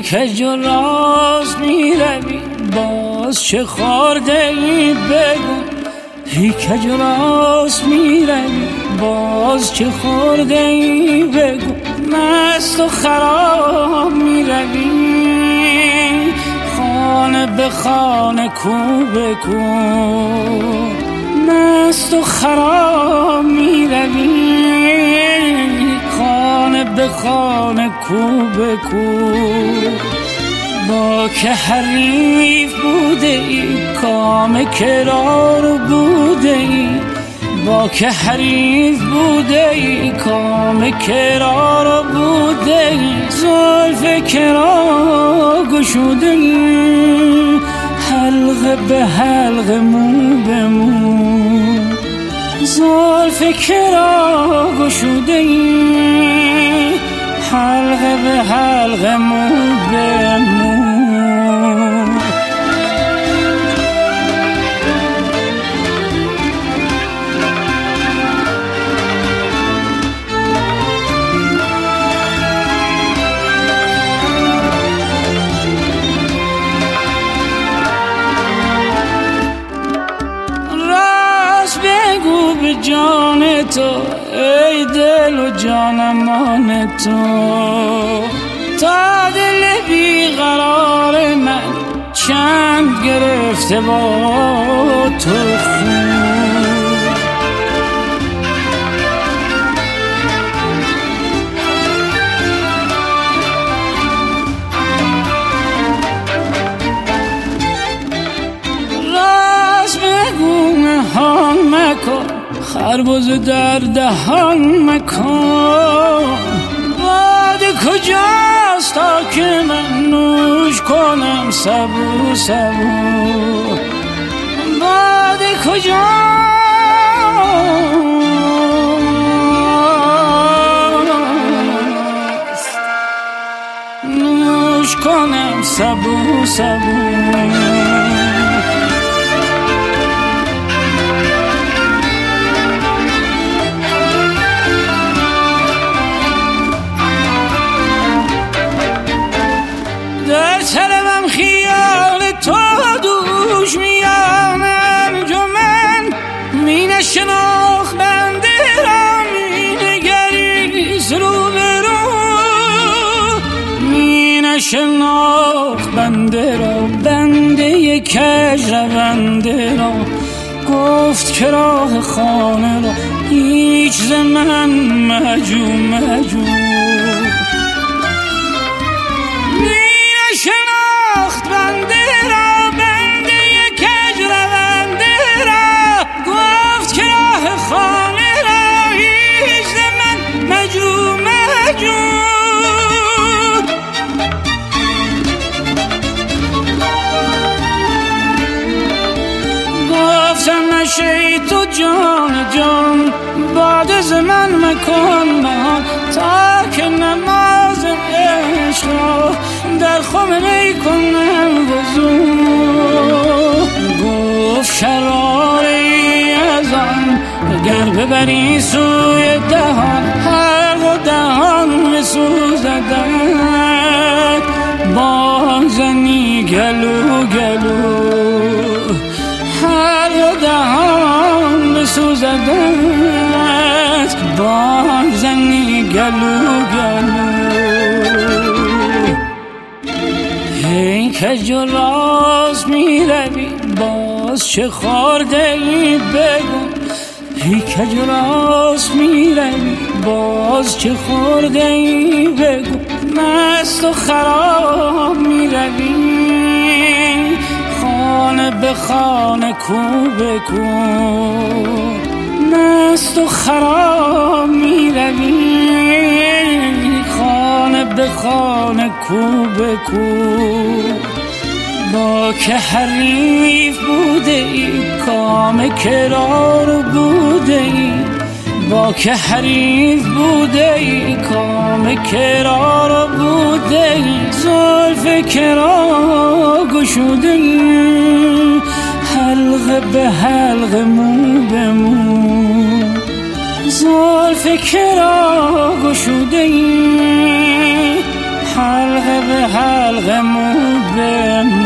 کج و راست میروی باز چه خورده ای بگو، ای کج و راست میروی باز چه خورده ای بگو، مست و خراب میروی خانه به خانه کو به کو، مست و خراب میروی خانه به خانه کو به کو. با که حریف بوده ای کام کرار بوده ای، با که حریف بوده ای کام کرار بوده ای، زلف کرا گشوده ای حلقه به حلقه مو به مو، زلف کرا گشوده ای حلقه به حلقه مو به مو. بگو به جان تو ای دل و جانمان تو، تا دل بیقرار من چند گرفته با تو خون. راست بگو نهان مکن خربزه در دهان مکن، باده کجاست تا که من نوش کنم سبو سبو، باده کجاست نوش کنم سبو سبو. در طلبم خیال تو دوش میان انجمن، می نشناخت بنده را می نگریست رو به رو، می نشناخت بنده را بنده کج رونده را، گفت که راه خانه را هیچ ز من مجو مجو، شناخت بنده را بنده کج رونده را، گفت که راه خانه را هیچ ز من مجو مجو. گفتم نشی تو جان جان باد ز من مکن من، تا که نماز عشق را در خمه کنم وضو. گفت شراری از آن اگر ببری سوی دهان، حلق و دهان بسوزدت بازنی گلو گلو، حلق و دهان بسوزدت بازنی گلو گلو. ای کج و راست میروی باز چه خورده ای بگو، ای کج و راست میروی باز چه خورده ای بگو، مست و خراب میروی خانه به خانه کو به کو، مست و خراب میروی خانه به خانه کو به کو. با که حریف بوده ای کام کرار بوده ای، با که حریف بوده ای کام کرار بوده ای، زلف کرا گشوده ای حلقه به حلقه مو به مو، زلف کرا گشوده ای حلقه به حلقه، مو به مو